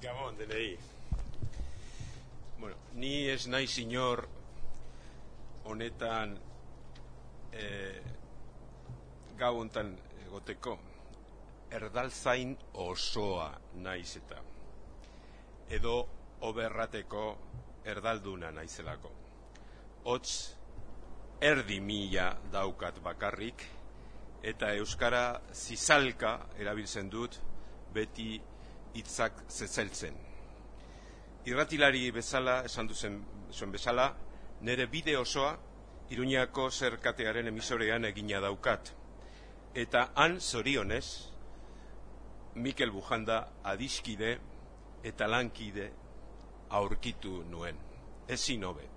Gabon, denei. Bueno, ni ez naiz inor honetan gau hontan egoteko. Erdaltzain osoa naiz eta. Edo oberrateko erdalduna naizelako. Hots erdi mila daukat bakarrik, eta euskara zizalka erabiltzen dut beti hitzak zezeltzen. Irratilari bezala, esan zuen bezala, nire bide osoa Iruñako zerkatearen emisorean egina daukat. Eta han zorionez, Mikel Bujanda adiskide eta lankide aurkitu nuen. Ezin hobe.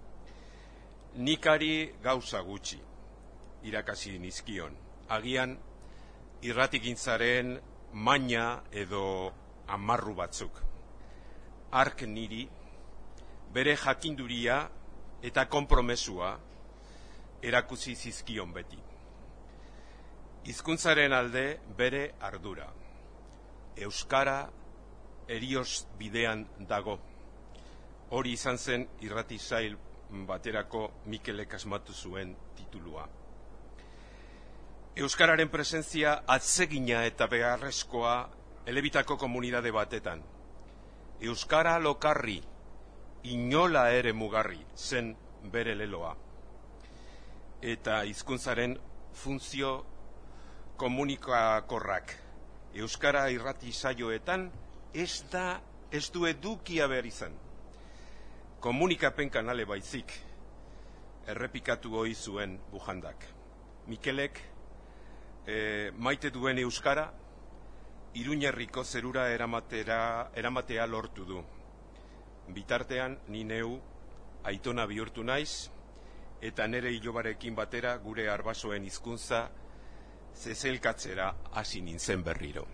Nikari gauza gutxi irakasi nizkion. Agian irratigintzaren maina edo amarru batzuk. Ark niri bere jakinduria eta konpromesua erakutsi zizkion beti. Hizkuntzaren alde bere ardura. Euskara erioz bidean dago. Hori izan zen irrati sail baterako Mikelek asmatu zuen titulua. Euskararen presentzia atsegina eta beharrezkoa elebitako komunidade batetan. Euskara lokarri, inola ere mugarri zen bere leloa. Eta hizkuntzaren funtzio komunikakorrak. Euskara irrati saioetan ez du edukia behar izan. Komunikapen kanale baizik errepikatu ohi zuen Bujandak. Mikelek maite duen euskara Iruñerriko zerura eramatea lortu du. Bitartean ni neu aitona bihurtu naiz eta nere ilobarekin batera gure arbasoen hizkuntza zezelkatzera hasi nintzen berriro.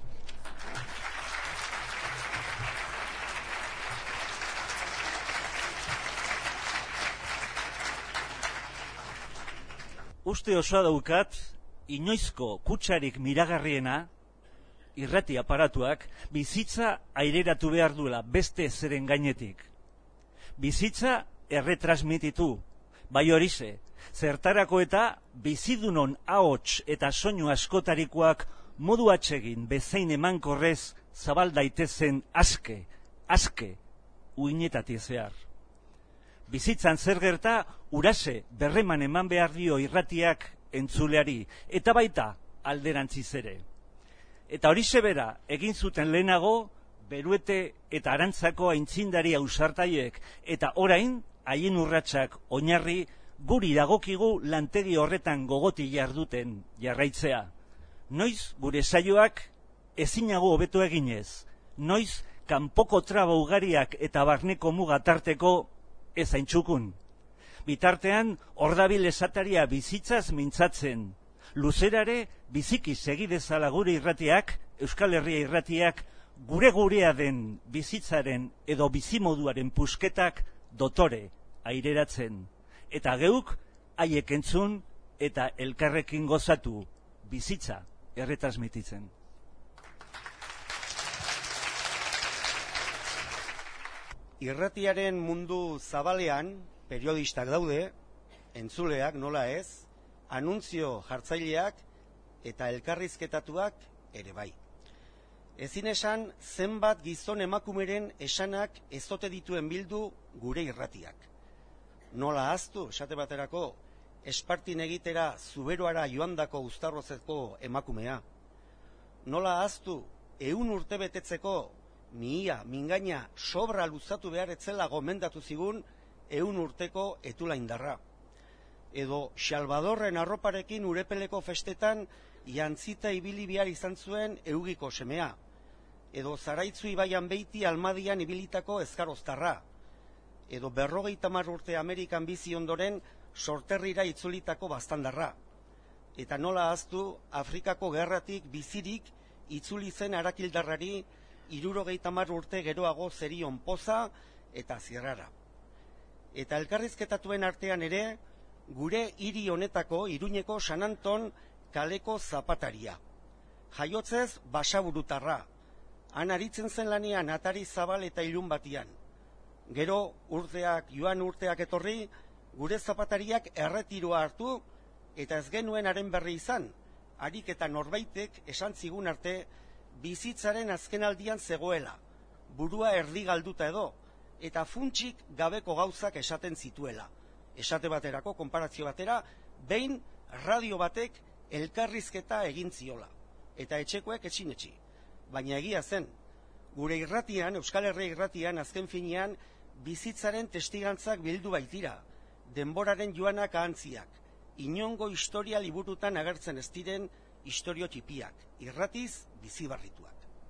Uste osoa daukat, inoizko kutsarik miragarriena, irrati aparatuak, bizitza aireratu behar duela beste zeren gainetik. Bizitza erretransmititu, bai horize, zertarako eta bizidunon ahots eta soinu askotarikoak modu atsegin bezain emankorrez zabal daitezen aske, uinetatik zehar. Bizitzan zer gerta, urase berreman eman behar dio irratiak entzuleari, eta baita alderantziz ere. Eta horixe bera egin zuten lehenago, Beruete eta Arantzako aintzindari ausartaiek, eta orain, haien urratsak oinarri, guri dagokigu lantegi horretan gogoti jarduten jarraitzea. Noiz gure saioak ezinago hobeto eginez, noiz kanpoko traba ugariak eta barneko mugatarteko ez haintxukun. Bitartean, ordabil esataria bizitzaz mintzatzen. Luzerare biziki segidezala gure irratiak, Euskal Herria irratiak, gurea den bizitzaren edo bizimoduaren pusketak dotore aireratzen. Eta geuk haiek entzun eta elkarrekin gozatu bizitza erretransmititzen. Irratiaren mundu zabalean periodistak daude, entzuleak nola ez, anuntzio jartzaileak eta elkarrizketatuak ere bai. Ezin esan zenbat gizon emakumeren esanak ezote dituen bildu gure irratiak. Nola ahaztu, esate baterako, Espartin egitera Zuberoara joandako Uztarrozeko emakumea. Nola ahaztu, 100 urte betetzeko mingaina sobra luzatu behar etzela gomendatu zigun 100 urteko Etulaindarra. Edo Salvadorren arroparekin Urepeleko festetan jantzita ibili behar izan zuen Eugiko semea. Edo Zaraitzu ibaian beiti Almadian ibilitako Ezkaroztarra. Edo 50 urte Amerikan bizi ondoren sorterrira itzulitako Baztandarra. Eta nola ahaztu Afrikako gerratik bizirik itzuli zen Arakildarrari 70 urte geroago zerion Poza eta Zirrara. Eta elkarrizketatuen artean ere, gure hiri honetako Iruñeko San Anton kaleko zapataria. Jaiotzez Basaburutarra, Han aritzen zen lanean atari zabal eta ilun batian. Gero joan urteak etorri, gure zapatariak erretiroa hartu eta ez genuen haren berri izan. Harik eta norbaitek esan zigun arte bizitzaren azkenaldian zegoela, burua erdi galduta edo, eta funtsik gabeko gauzak esaten zituela. Esate baterako, konparazio batera, behin radio batek elkarrizketa egin ziola, eta etxekoek etxin etxi. Baina egia zen, gure irratian, Euskal Herria irratian, azken finean, bizitzaren testigantzak bildu baitira, denboraren joanak ahantziak, inongo historia liburutan agertzen ez diren istorio txipiak, irratiz bizibarrituak.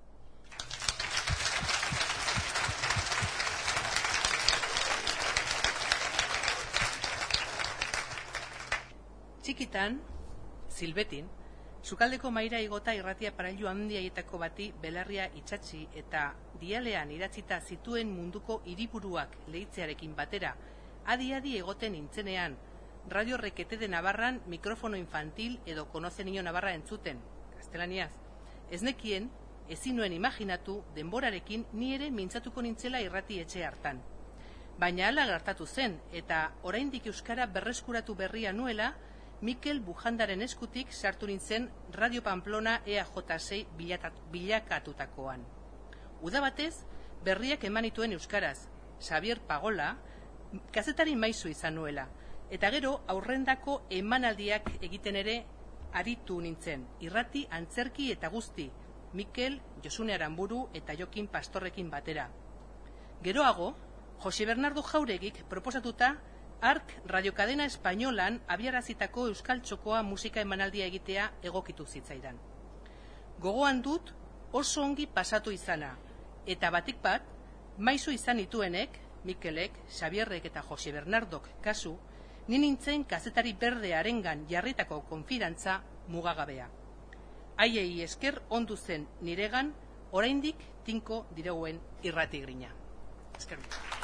Txikitan, Silbetin, sukaldeko maira igota irratia parailu handiaietako bati belarria itsatsi eta dialean idatzita zituen munduko hiriburuak lehitzearekin batera, adi-adi egoten nintzenean, Radio Rekete de Navarran mikrofono infantil edo Konoce Niño Navarra entzuten, gaztelaniaz. Ez nekien, ezin nuen imaginatu denborarekin ni ere mintzatuko nintzela irrati etxe hartan. Baina hala gertatu zen, eta oraindik euskara berreskuratu berria nuela, Mikel Bujandaren eskutik sartu nintzen Radio Pamplona EAJ6 bilakatutakoan. Uda batez, berriak eman nituen euskaraz, Xavier Pagola, kazetari maisu izan nuela, eta gero aurrendako emanaldiak egiten ere aritu nintzen, irrati, antzerki eta guzti, Mikel, Josune Aranburu eta Jokin Pastorrekin batera. Geroago, Jose Bernardo Jauregik proposatuta Ark radiokadena espainolan abiarazitako euskal txokoa musika emanaldia egitea egokitu zitzaidan. Gogoan dut oso ongi pasatu izana, eta batik bat, maisu izan nituenek, Mikelek, Xabierrek eta Jose Bernardok kasu, ni nintzen kazetari berdearengan jarritako konfidantza mugagabea. Haiei esker ondu zen niregan, oraindik tinko direuen irrati grina. Eskerrik.